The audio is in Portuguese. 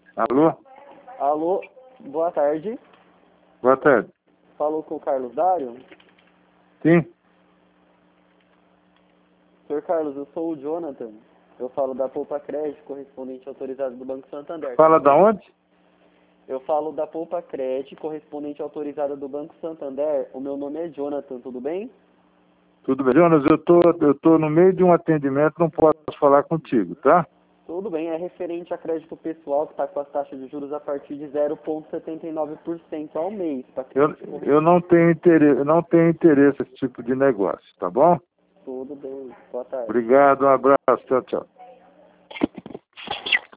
Alô? Alô, boa tarde. Boa tarde. Falou com o Carlos Dário? Sim? Senhor Carlos, eu sou o Jonathan. Eu falo da Poupa Crédito, correspondente autorizado do Banco Santander. Fala da onde? Eu falo da Poupa Crédito, correspondente autorizada do Banco Santander. O meu nome é Jonathan, tudo bem? Tudo bem. Jonas, eu tô no meio de um atendimento, não posso falar contigo, tá? Tudo bem, é referente a crédito pessoal que está com as taxas de juros a partir de 0,79% ao mês. Eu não tenho interesse nesse tipo de negócio, tá bom? Tudo bem, boa tarde. Obrigado, um abraço, tchau, tchau.